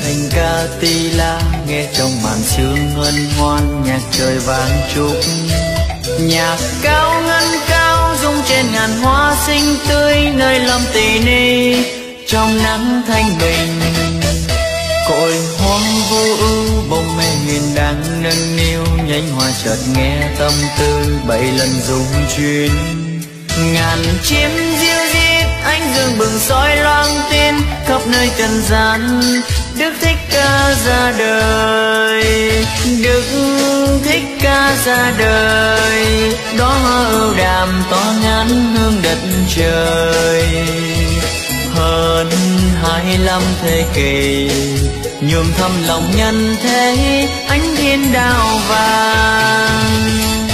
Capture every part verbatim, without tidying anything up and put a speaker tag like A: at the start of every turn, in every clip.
A: thành ca ti la, nghe trong màn sương hân hoan nhạc trời vang chúc. Nhạc cao ngân cao rung trên ngàn hoa xinh tươi, nơi lâm tỳ ni trong nắng thanh bình. Cội hoang vô ưu bông mê hiền đang nâng niu, nhánh hoa chợt nghe tâm tư bảy lần rung chuyến. Ngàn chim diêu dít ánh dương bừng soi loang tin, khắp nơi trần gian Đức Thích Ca ra đời. Đức Thích Ca ra đời, đó hoa ưu đàm to ngắn hương đất trời. Hơn hai lăm thế kỷ nhuộm thầm lòng nhân thế, ánh thiên đao vàng.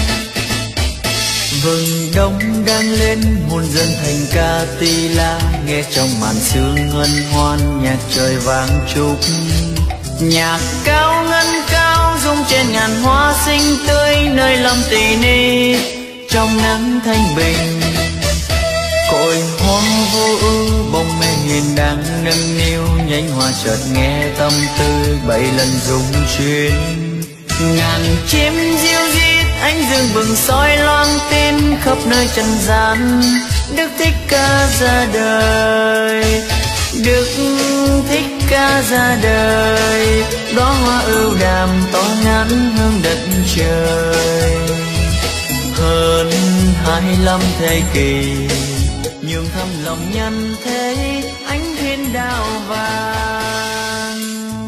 A: Vừng đông đang lên muôn dân thành ca ti la, nghe trong màn sương hân hoan nhạc trời vang chúc. Nhạc cao ngân cao rung trên ngàn hoa xinh tươi, nơi lâm tỳ ni trong nắng thanh bình. Cội hoang vô ưu bông mê hiền đang nâng niu, nhánh hoa chợt nghe tâm tư bảy lần rung chuyến. Ngàn chim diêu dít ánh dương bừng soi loang tin, khắp nơi trần gian Đức Thích Ca ra đời. Đức Thích Ca ra đời, đó hoa ưu đàm to ngắn hương đất trời. Hơn hai lăm thế kỷ nhường thăm lòng nhân thế, ánh thiên đao vàng.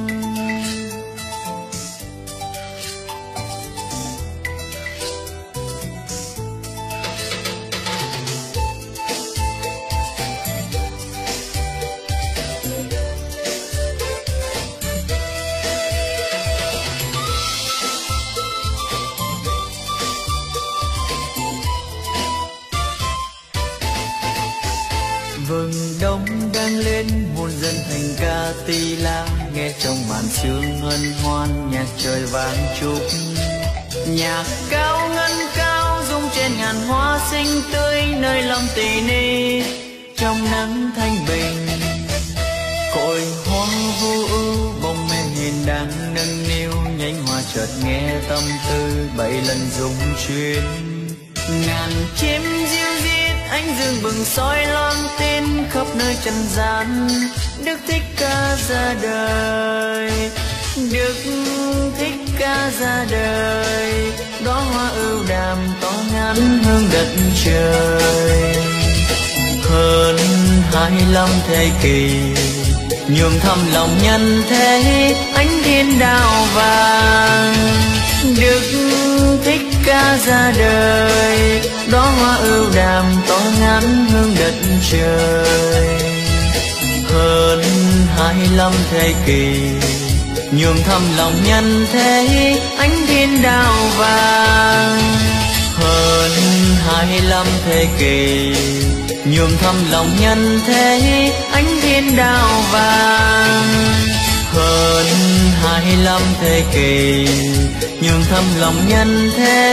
A: Vừng đông đang lên muôn dân thành ca ti la, nghe trong màn sương hân hoan nhạc trời vang chúc. Nhạc cao ngân cao rung trên ngàn hoa xinh tươi, nơi lâm tỳ ni trong nắng thanh bình. Cội hoang vô ưu bông mê hiền đang nâng niu, nhánh hoa chợt nghe tâm tư bảy lần rung chuyến. Ngàn chim diêu dít ánh dương bừng soi loang tin, khắp nơi trần gian Đức Thích Ca ra đời. Đức Thích Ca ra đời, đó hoa ưu đàm to ngắn hương đất trời. Hơn hai lăm thế kỷ nhuộm thầm lòng nhân thế, ánh thiên đao vàng. Đức Thích Ca ra đời, đó hoa ưu đàm to ngắn hương đất trời. Hơn hai lăm thế kỷ nhuộm thầm lòng nhân thế, ánh thiên đao vàng. Hơn hai lăm thế kỷ nhuộm thầm lòng nhân thế, ánh thiên đao vàng. Hơn hai lăm thế kỷ nhuộm thầm lòng nhân thế,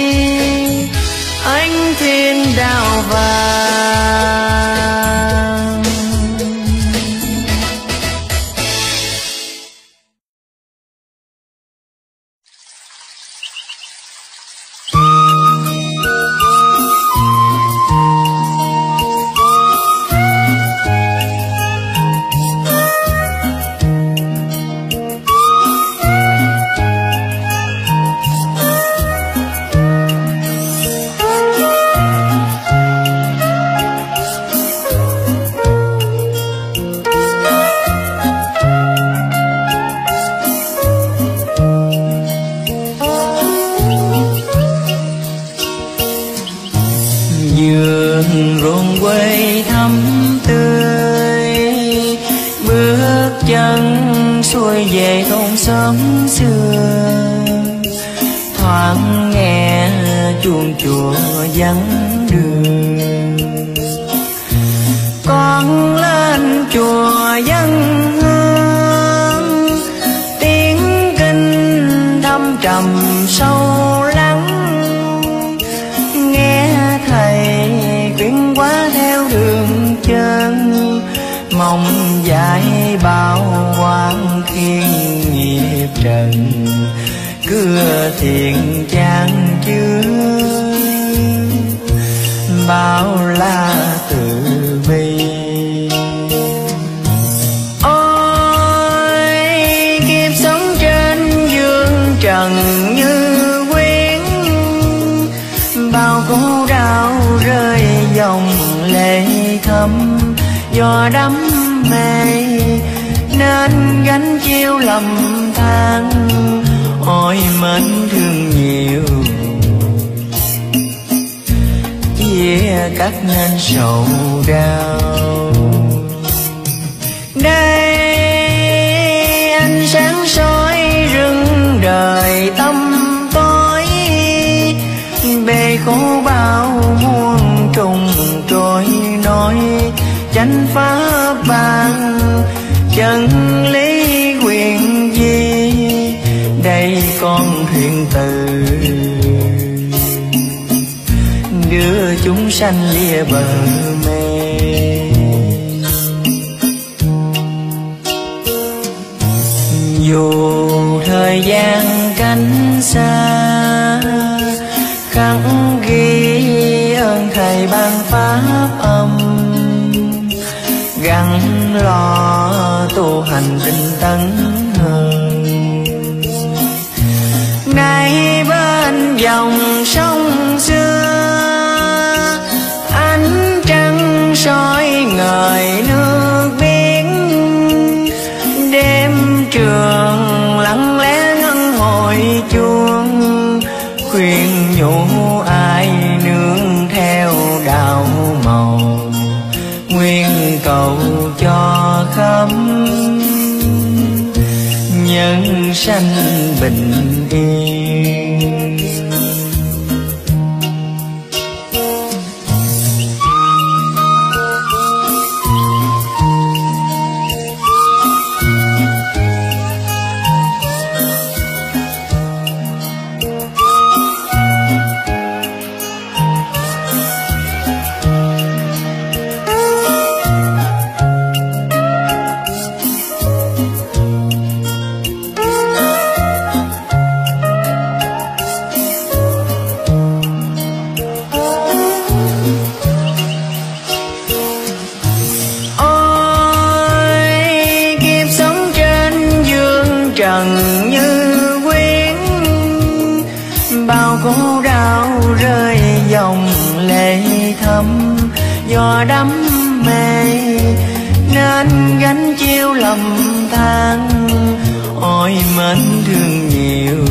A: ánh thiên đao vàng.
B: xuôi về thôn xóm xưa, thoáng nghe chuông chùa vắng đường. Con lên chùa dân hương, tiếng kinh thâm trầm sâu lắng, nghe thầy khuyên quá theo đường chân, mong dạy bao hoàng khí.
A: thiện chan chứa bao la từ bi. Ôi kiếp sống trên dương trần như quyến, bao khổ đau rơi dòng lệ thấm. Do đắm mê nên gánh chiêu lầm than, ôi mến thương nhiều chia cắt nên sầu đau. Đây ánh sáng soi rừng đời tâm tối, bề khổ bao muôn trùng trôi nổi. Chánh pháp ban chân lý quyền di, đây con thuyền từ đưa chúng sanh lìa bờ mê. Dù thời gian cách xa, khắc ghi ơn thầy ban pháp âm, gắn lo tu hành tinh tấn hơn. Nay bên dòng sông xưa, ánh trăng soi ngời nước biển. Đêm trường lặng lẽ ngân hồi chuông, khuyên nhủ ai nương theo đạo màu. Nguyện cầu cho khắp nhân sanh bình yên. Trần như quyến, bao khổ đau rơi dòng lệ thấm. Do đắm mê nên gánh chiêu lầm than, ôi mến thương nhiều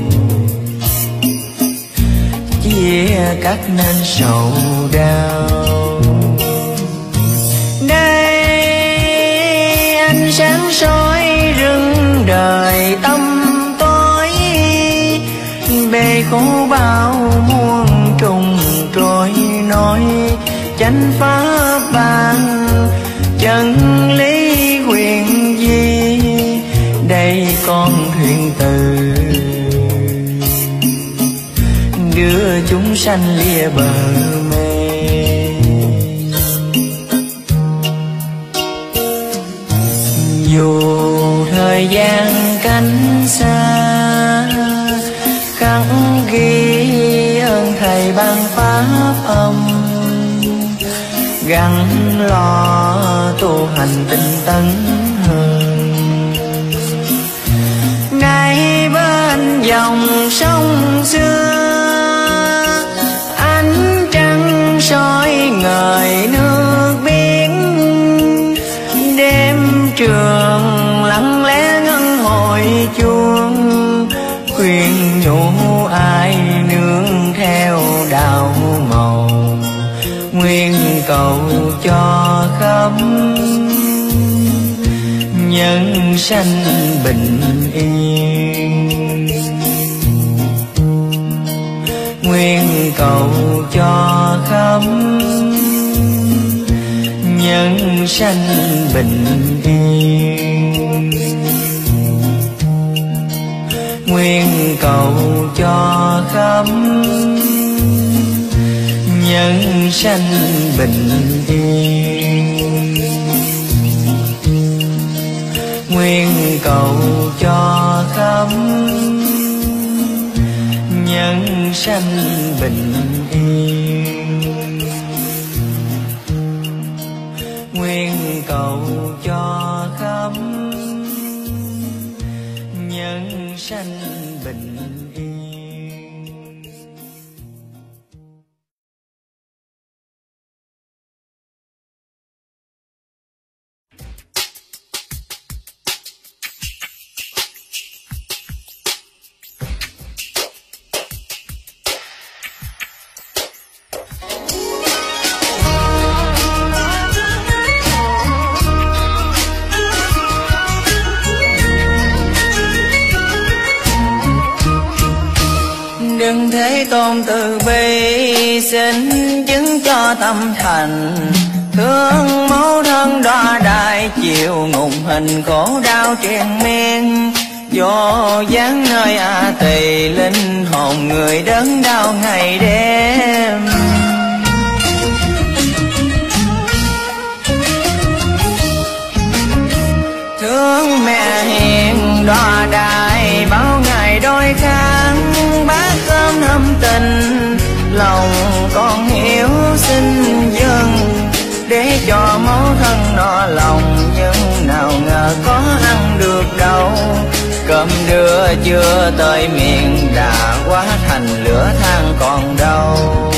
A: chia cắt nên sầu đau. Đây ánh sáng soi rừng đời tâm tối, bề khổ bao muôn trùng trôi nổi. Chánh pháp ban chân lý quyền di, đây con thuyền từ đưa chúng sanh lìa bờ mê. Dù thời gian cách xa, khắc ghi ơn thầy ban pháp âm, gắn lo tu hành tinh tấn hơn. Nay bên dòng sông xưa, ánh trăng soi ngời nước biển. Đêm trường lặng lẽ ngân hồi chuông, khuyên nhủ ai nương theo đạo màu. Nguyện cầu cho khắp nhân sanh bình yên. Nguyện cầu cho khắp nhân sanh bình yên. Nguyện cầu cho khắp nhân sanh bình yên. Nguyện cầu cho khắp
B: nhân sanh bình yên. Nguyện cầu cho khắp nhân sanh bình yên.
A: Đừng thế tôn từ bi, xin chứng cho tâm thành. Thương mẫu thân đọa đại chịu ngục hình khổ đau triền miên. Vô giáng nơi A Tỳ, linh hồn người đớn đau ngày đêm. Thương mẹ hiền đọa đại, bao ngày đôi kháng bát cơm thâm tình. Lòng con hiểu xin dâng, để cho mẫu thân no lòng. Nhưng nào ngờ có ăn được đâu, cơm đưa chưa tới miệng đã hóa thành lửa than còn đâu.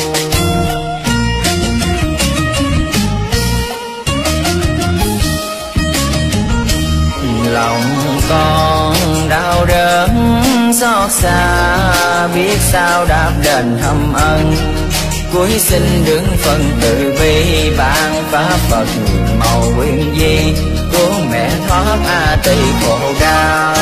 A: Lòng con đau đớn xót xa, biết sao đáp đền thâm ân. Cuối xin đứng phần từ bi, ban pháp Phật màu quyên di. Cứu mẹ thoát A Tỳ khổ đau.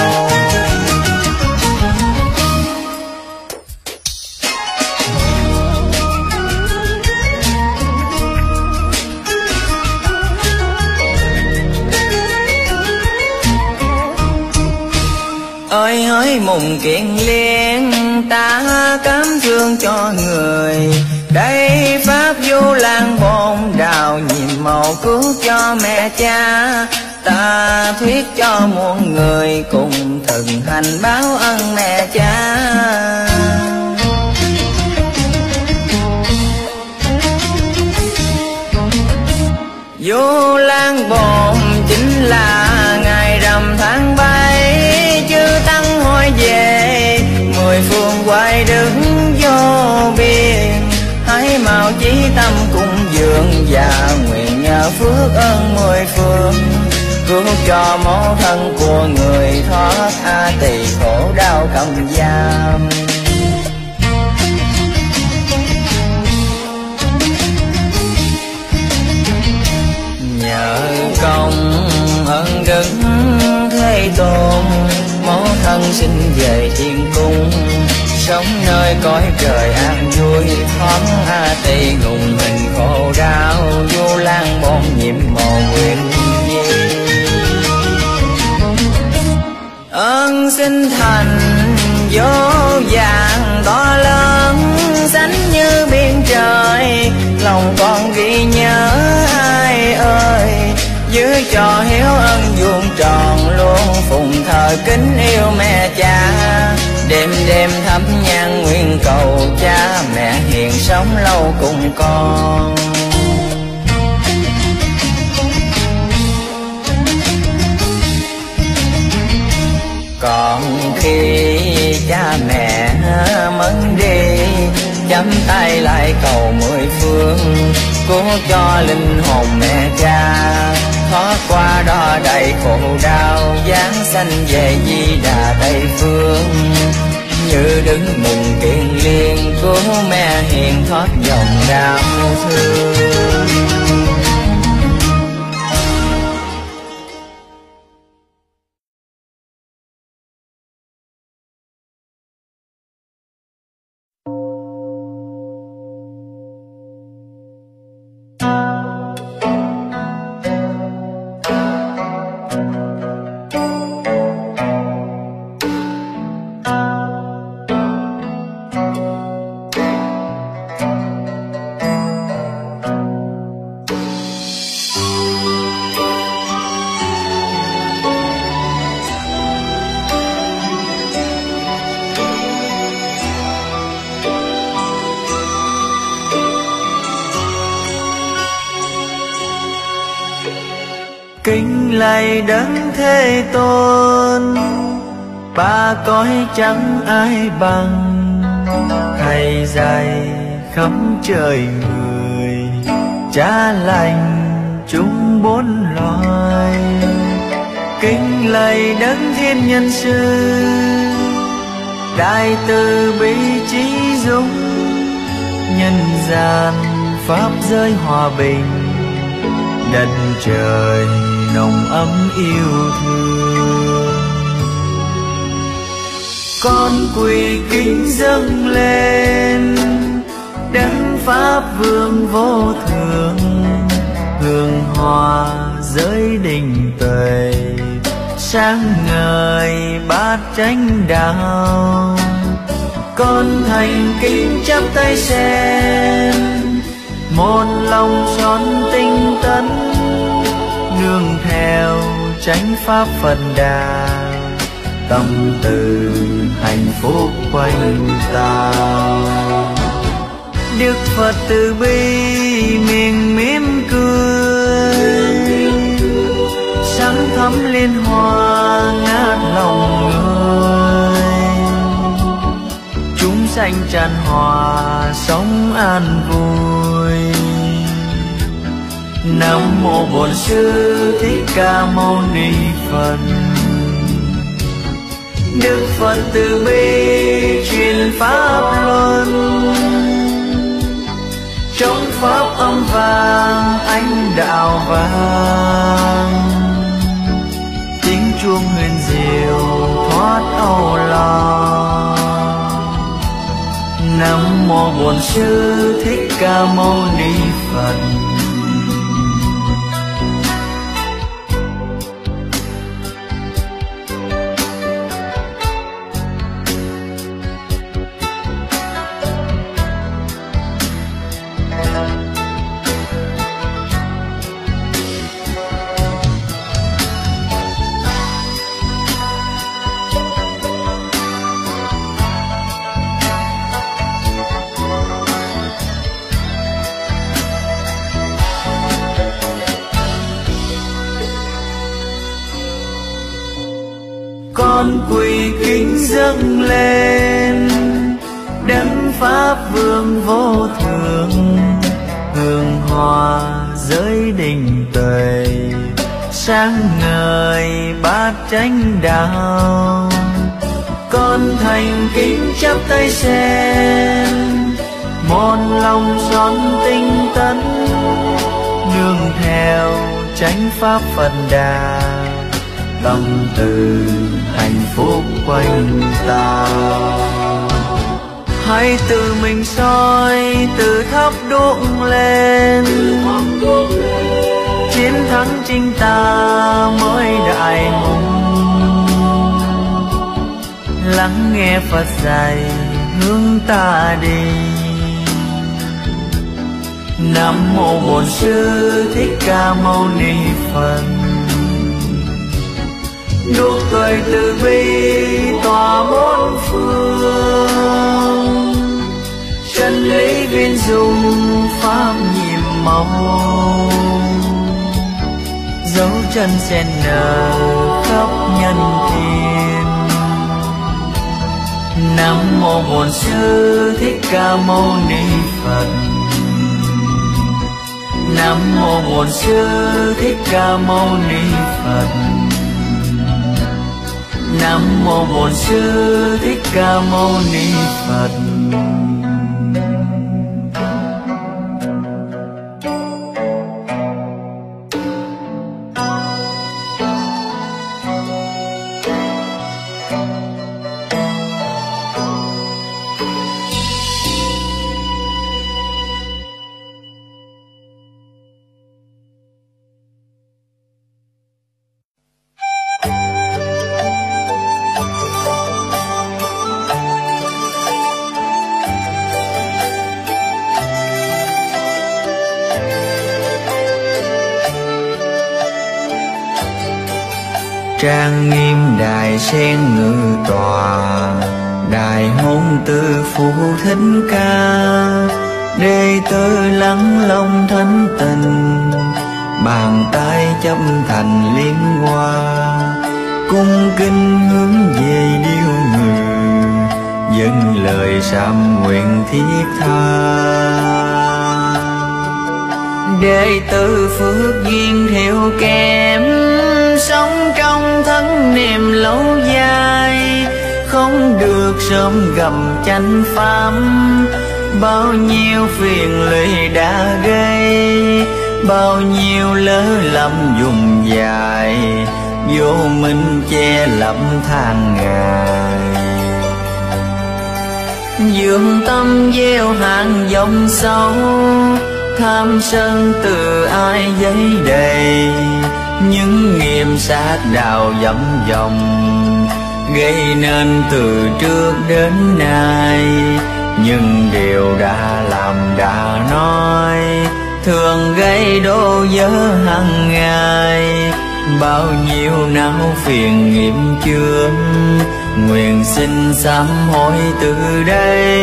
A: Ơi hỡi mùng kiện liên, ta cám thương cho người. Đây pháp Du Lan Bồn đào, nhiệm màu cứu cho mẹ cha. Ta thuyết cho muôn người, cùng thực hành báo ân mẹ cha. Du Lan Bồn chính là ngày rằm tháng bảy, chư tăng hỏi về mười phương quay đứng vô biên. Hãy mau chí tâm cung dường, và nguyện nhờ phước ơn mười phương. Cứu cho mẫu thân của người thoát A Tỳ khổ đau cầm giam. Nhờ công ơn đức Thế Tôn, mẫu thân xin về thiên cung. Sống nơi cõi trời an vui, thoát A Tỳ ngùng hình khổ đau. Du Lan Bồn nhiệm màu nguyện di. Ơn sinh thành vô vàng to lớn, sánh như biển trời. Lòng con ghi nhớ ai ơi, giữ cho hiếu ân vuông tròn. Luôn phụng thờ kính yêu mẹ cha, đêm đêm thắp nhang nguyện cầu cha mẹ hiền sống lâu cùng con. Còn khi cha mẹ mất đi, chắp tay lại cầu mười phương. Cứu cho linh hồn mẹ cha, thoát qua đó đầy khổ đau. giáng sanh về Di Đà Tây Phương, như đứng mùng kiền liên. Cứu mẹ hiền thoát dòng đau thương. lạy Đấng Thế Tôn, ba cõi chẳng ai bằng. Thầy dạy khắp trời người, Cha lành chúng bốn loài. Kính lạy Đấng Thiên Nhân Sư, Đại từ bi trí dũng, nhân gian pháp giới hòa bình, đất trời nồng ấm yêu thương. Con quỳ kính dâng lên Đấng Pháp Vương vô thượng, hương hoa giới đình tuệ, sáng ngời bát chánh đạo. Con thành kính chắp tay xem, một lòng son tinh tấn, nương theo chánh pháp Phật Đà, tâm từ hạnh phúc quanh ta. Đức Phật từ bi miệng mỉm cười, sáng thắm liên hoa ngát lòng người. Chúng sanh tràn hòa sống an vui. Nam mô Bổn Sư Thích Ca Mâu Ni Phật. Đức Phật từ bi truyền pháp luân, trong pháp âm vang ánh đạo vang. Tiếng chuông huyền diệu thoát âu lo. Nam mô Bổn Sư Thích Ca Mâu Ni Phật. Con quỳ kính dâng lên Đấng Pháp Vương vô thượng, hương hoa giới đình tuệ, sáng ngời bát chánh đạo. Con thành kính chắp tay xem, một lòng son tinh tấn, nương theo chánh pháp Phật Đà, tâm từ hạnh phúc quanh ta. Hãy tự mình soi, tự thắp đuốc lên, chiến thắng chính ta mới đại hùng. Lắng nghe Phật dạy hướng ta đi. Nam mô Bổn Sư Thích Ca Mâu Ni Phật. Nụ cười từ bi tỏa bốn phương, chân lý viên dung pháp nhiệm màu, dấu chân sen nở khắp nhân thiên. Nam mô Bổn Sư Thích Ca Mâu Ni Phật. Nam mô Bổn Sư Thích Ca Mâu Ni Phật. Nam mô Bổn Sư Thích Ca Mâu Ni Phật.
B: Trang nghiêm đài sen ngự tòa, đài hôn tư phụ thính ca. Đệ tử lắng lòng thánh tình, bàn tay chấp thành liên hoa, cung kính hướng về điêu người, dâng lời sám nguyện thiết tha.
A: Đệ tử phước duyên theo kém, sống trong thân niệm lâu dài, không được sớm gặp chánh pháp. Bao nhiêu phiền lụy đã gây, bao nhiêu lỡ lầm dùng dài, vô minh che lấp than ngày. Dương tâm gieo hạt dòng sâu, tham sân từ ai giấy đầy, những nghiệp sát đạo dẫm vòng, gây nên từ trước đến nay. Nhưng điều đã làm đã nói, thường gây đổ vỡ hàng ngày. Bao nhiêu não phiền nghiệp chướng, nguyện xin sám hối từ đây.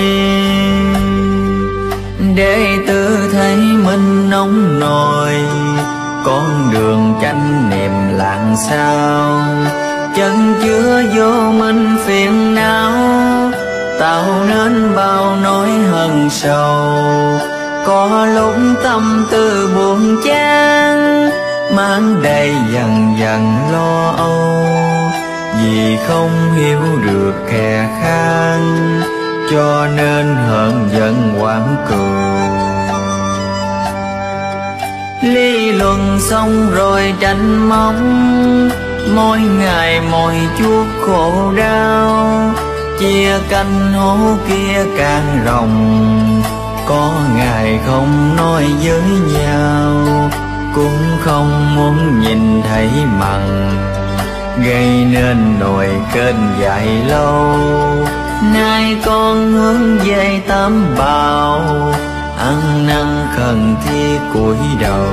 A: Đệ tử thấy mình nóng nổi, con đường chánh niệm lạng sao, chân chứa vô minh phiền não, tạo nên bao nỗi hận sầu. Có lúc tâm tư buồn chán, mang đầy dần dần lo âu, vì không hiểu được kẻ khác, cho nên hờn giận quảng cừu. Lý luận xong rồi tranh mong, mỗi ngày mỗi chút khổ đau, chia canh hố kia càng rộng. Có ngày không nói với nhau, cũng không muốn nhìn thấy mặt, gây nên nỗi kênh dài lâu. Nay con hướng về tam bảo, ăn năn khẩn thiết cúi đầu.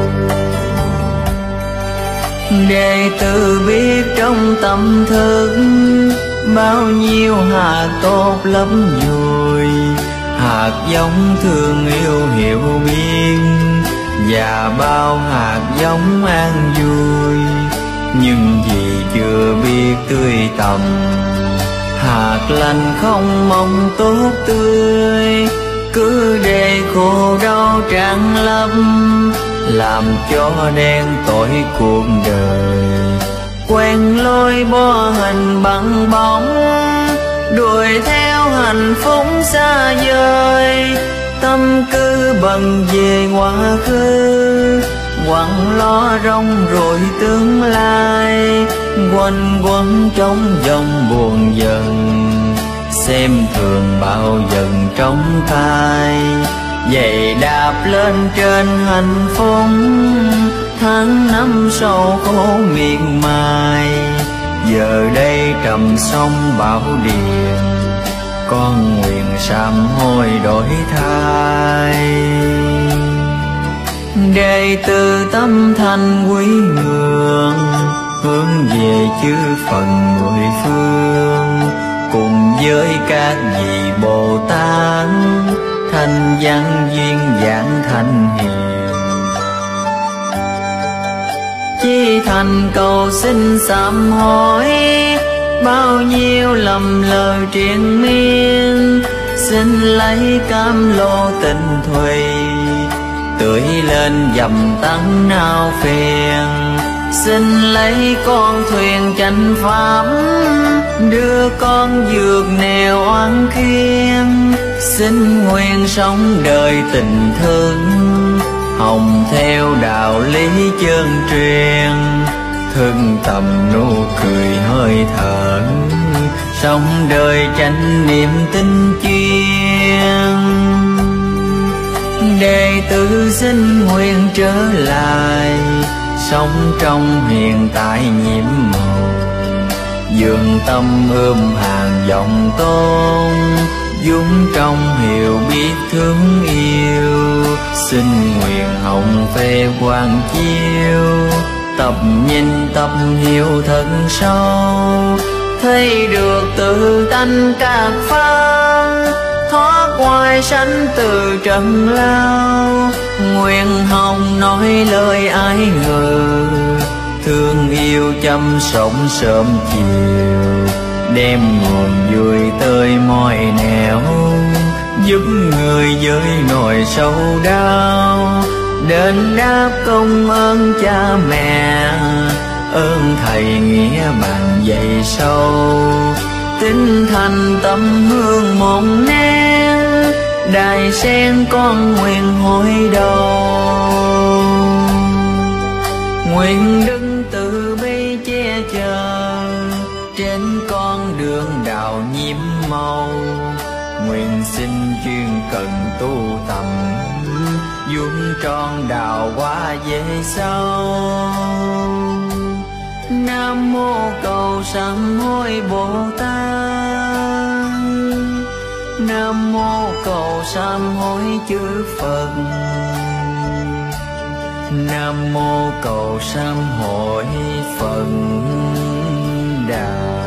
A: Đệ tử biết trong tâm thức, bao nhiêu hạt tốt lắm vui, hạt giống thương yêu hiểu biết, và bao hạt giống an vui. Nhưng vì chưa biết tươi tầm, hạt lành không mong tốt tươi, cứ để khổ đau tràn lấp, làm cho đen tối cuộc đời. Quen lối bỏ hình bằng bóng, đuổi theo hạnh phúc xa vời, tâm cứ bận về quá khứ, quặng lo rong rồi tương lai, quanh quẩn trong dòng buồn dần, xem thường bao dần trong tai. Vậy đạp lên trên hạnh phúc, tháng năm sau khổ miệt mài. Giờ đây trầm sông bão điền, con nguyện sám hối đổi thay. Đệ tử tâm thành quý ngưỡng, hướng về chư phần mười phương, cùng với các vị Bồ Tát, thanh văn duyên giảng thanh hiền. Chi thành cầu xin sám hối, bao nhiêu lầm lời triền miên, xin lấy cam lô tình thủy, tưới lên dầm tăng nào phiền. Xin lấy con thuyền chánh pháp, đưa con vượt nẻo oan khiên. Xin nguyện sống đời tình thương, hồng theo đạo lý chân truyền, thực tầm nụ cười hơi thở, sống đời chánh niệm tinh chuyên. Đệ tử xin nguyện trở lại, sống trong hiện tại nhiễm màu, dương tâm ươm hàng vọng tôn, dũng trong hiểu biết thương yêu. Xin nguyện hồng phê quang chiếu, tập nhìn tập hiểu thật sâu, thấy được tự tánh các pháp, thoát ngoài sanh từ trần lao. nguyện hồng nói lời ái ngờ, thương yêu chăm sóc sớm chiều, đem nguồn vui tới mọi nẻo, giúp người với nỗi sâu đau, đền đáp công ơn cha mẹ, ơn thầy nghĩa bạn dạy sâu, tinh thành tâm hương một nén, đài sen con nguyện hồi đầu, nguyện đứng từ bi che chở trên con đường đạo nhiễm màu, nguyện xin chuyên cần tu tập, vuông tròn đạo hóa về sau. Nam mô cầu sám hối Bồ Tát, Nam mô cầu sám hối chư Phật, Nam mô cầu sám hối Phật Đà.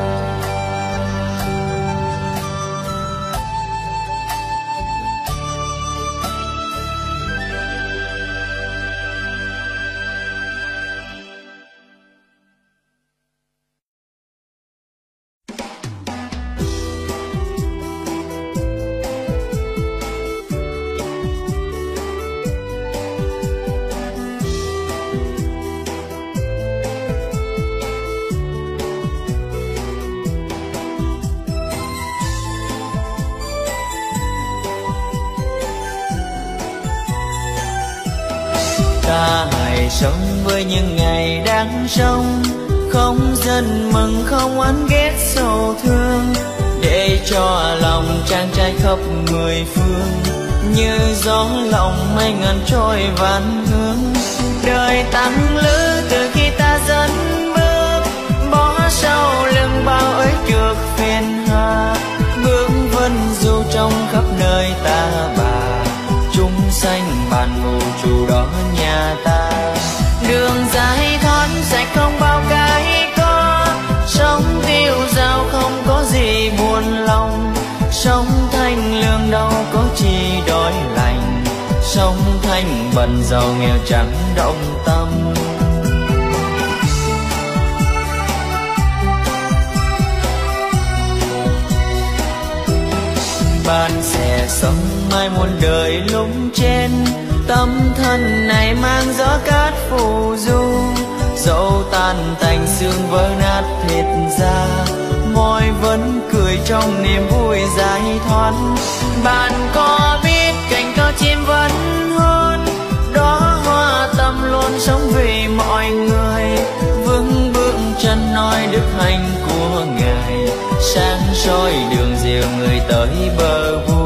A: Ta hãy sống với những ngày đang sống, không giận mừng không oán ghét sầu thương, để cho lòng chàng trai khắp mười phương, như gió lòng mây ngàn trôi vạn hướng. Đời tăng lữ từ khi ta dẫn bước, bỏ sau lưng bao ấy trượt phiền hà, bước vân du trong khắp nơi ta bà, chúng sanh bàn vũ trụ đó nhà ta. Đường giải thoát sạch không bao cái có, sống tiêu dao không có gì buồn lòng, sống thanh lương đâu có chi đói lành, sống thanh bần giàu nghèo chẳng động tâm. Bạn sẽ sống mai muôn đời lúc trên, tâm thân này mang gió cát phù du, dẫu tan tành xương vỡ nát thịt da, môi vẫn cười trong niềm vui giải thoát. Bạn có biết cành cao chim vẫn hôn, đó hoa tâm luôn sống vì mọi người, vững bước chân nói đức hạnh của Ngài, sáng soi đường dìu người tới bờ vui.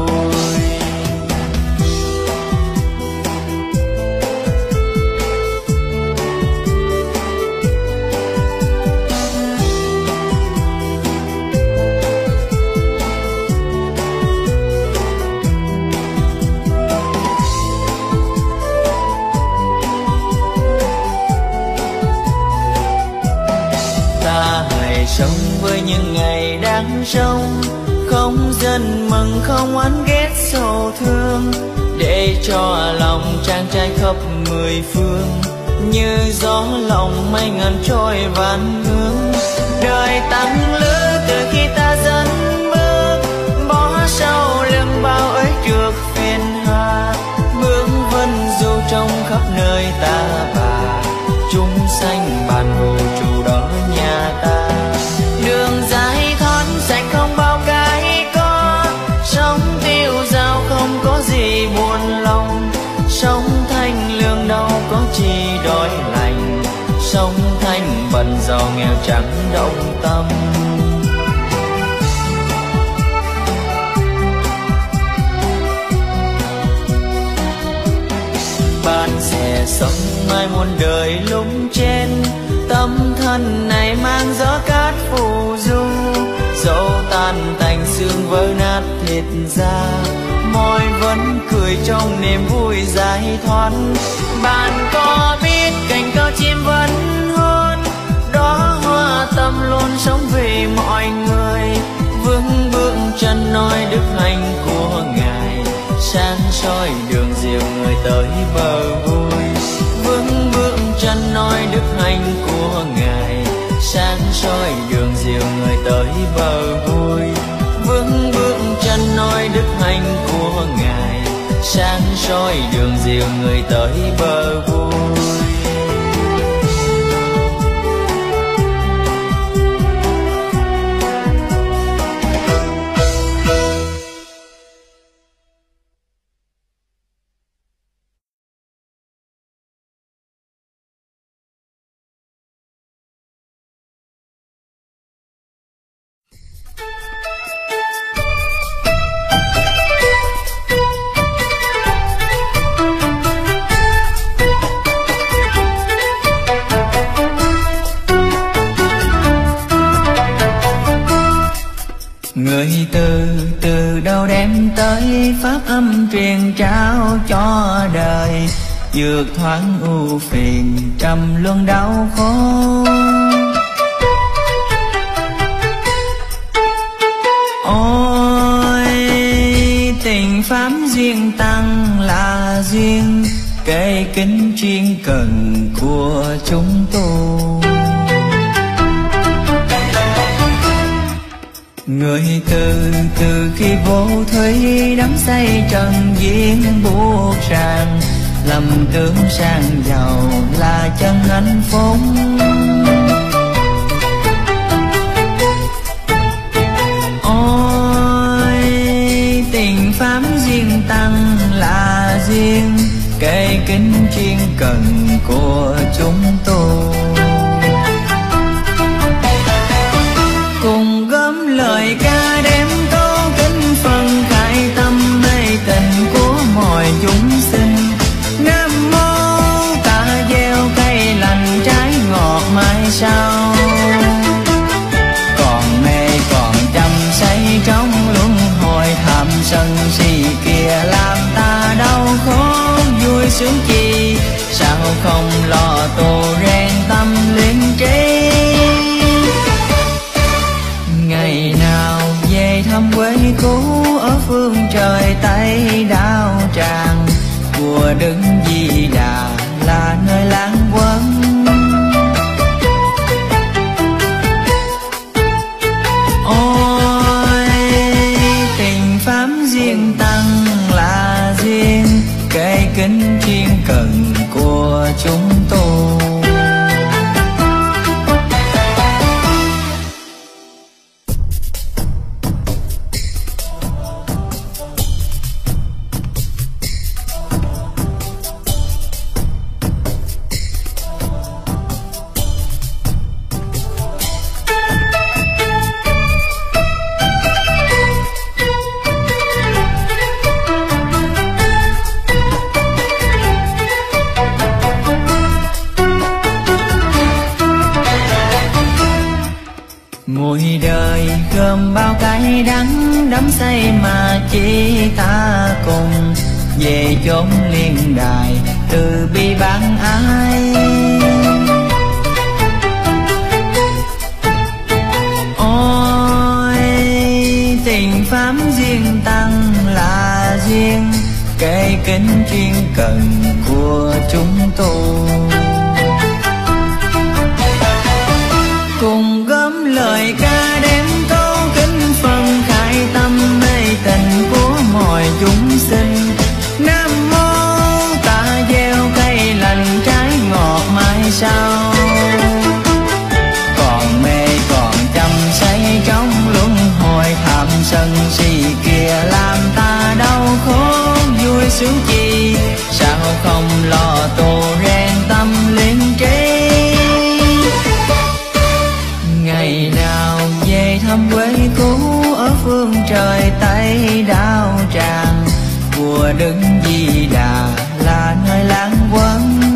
A: Sống với những ngày đang sống, không giận mừng không oán ghét sầu thương, để cho lòng chàng trai khắp mười phương, như gió lòng mây ngàn trôi vạn hướng. Đời tăng lữ từ khi ta dẫn bước, bỏ sau lưng bao ấy trượt phiền hà, bước vân du trong khắp nơi ta bà, chúng sanh bàn vũ trụ đó nhà ta. Đường giải thoát sạch không bao cái có, sống tiêu dao không có gì buồn lòng, sống thanh lương đâu có chi đói lành, sống thanh bần giàu nghèo chẳng động tâm. Bạn sẽ sống mai muôn đời lúc trên, tâm thân này mang gió cát phù du, dẫu tan tành xương vỡ nát thịt da, môi vẫn cười trong niềm vui giải thoát. Bạn có biết cành cao chim vẫn hôn, đó hoa tâm luôn sống vì mọi người, vững bước chân nói đức hạnh của Ngài, sáng soi đường dìu người tới bờ soi đường dìu người tới bờ vui. Vững bước chân nói đức hạnh của Ngài, sáng soi đường dìu người tới bờ vui.
B: Người từ từ đâu đem tới pháp âm truyền trao cho đời, vượt thoáng ưu phiền trầm luân đau khổ. Ôi tình pháp duyên tăng là duyên, kệ kính chuyên cần của chúng tu. Người từ từ khi vô thủy đắm say trần duyên buộc ràng, lầm tưởng sang giàu là chân hạnh phúc. Ôi tình pháp duyên tăng là duyên, kệ kính chuyên cần của chúng tôi. Cùng gom lời ca đem tố kính phần khai tâm mê tình của mọi chúng sinh. Nam mô ta gieo cây lành trái ngọt mai sau, còn mê còn chăm say trong luân hồi tham sân si kia làm ta đau khổ vui sướng chi. Sao không lo tu rèn tâm luyện trí, ngày nào về thăm quê cũ ở phương trời Tây Đạo Tràng. Của Đức Di Đà là nơi lãng quẩn, ôi tình pháp duyên tăng là duyên, kệ kính chuyên cần của chúng tôi. Mùi đời gồm bao cái đắng đắm say mà chỉ ta cùng về chốn liên đài từ bi ban ai. Ôi tình pháp duyên tăng là duyên, kệ kính chuyên cần của chúng tôi. Cùng gom lời ca đem tố kính phần khai tâm mê tình của mọi chúng sinh. Nam mô ta gieo cây lành trái ngọt mai sau, còn mê còn chăm say trong luân hồi tham sân si kia làm ta đau khổ vui sướng chi. Sao không lo tu rèn tâm luyện trí, ngày nào về thăm quê cũ ở phương trời Tây Đạo Tràng. Của Đức Di Đà là nơi lãng quẩn,